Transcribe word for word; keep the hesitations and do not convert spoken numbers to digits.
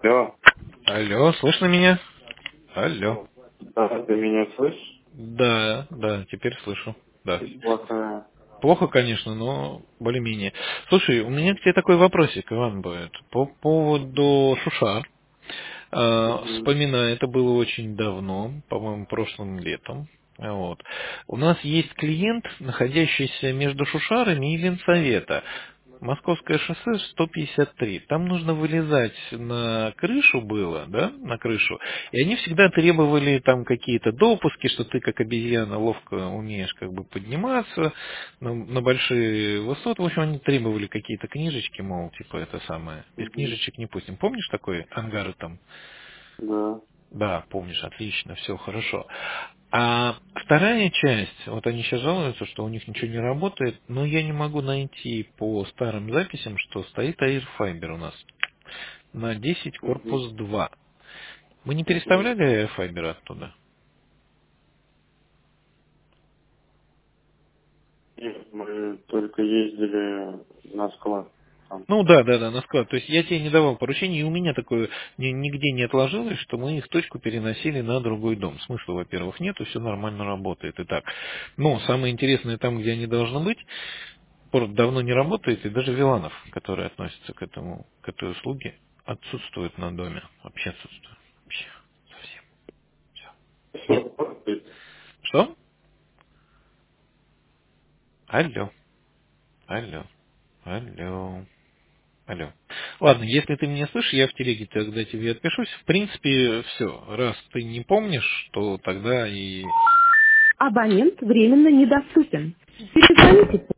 Алло. Алло, слышно меня? Алло. Да, ты меня слышишь? Да, да, теперь слышу. Да. Здесь плохая. Плохо, конечно, но более-менее. Слушай, у меня к тебе такой вопросик, Иван, будет. По поводу Шушар. Э, Угу. Вспоминаю, это было очень давно, по-моему, прошлым летом. Вот. У нас есть клиент, находящийся между Шушарами и Ленсовета. Московское шоссе сто пятьдесят три. Там нужно вылезать на крышу было, да, на крышу. И они всегда требовали там какие-то допуски, что ты как обезьяна ловко умеешь как бы подниматься на, на большие высоты. В общем, они требовали какие-то книжечки, мол, типа это самое. Без Угу. книжечек не пустим. Помнишь такой ангары там? Да. Да, помнишь, отлично, все хорошо. А вторая часть, вот они сейчас жалуются, что у них ничего не работает, но я не могу найти по старым записям, что стоит Airfiber у нас на десять Угу. корпус два. Мы не Угу. переставляли Airfiber оттуда? Нет, мы только ездили на склад. Там. Ну да, да, да, на склад. То есть я тебе не давал поручений, и у меня такое ни- нигде не отложилось, что мы их точку переносили на другой дом. Смысла, во-первых, нету, все нормально работает и так. Но самое интересное там, где они должны быть, порт давно не работает, и даже Виланов, который относится к этому, к этой услуге, отсутствует на доме. Вообще отсутствует. Вообще. Совсем. Все. Всё Нет. работает. Что? Алло. Алло. Алло. Алло. Ладно, если ты меня слышишь, я в телеге тогда тебе отпишусь. В принципе, все. Раз ты не помнишь, то тогда и... Абонент временно недоступен. Перезвоните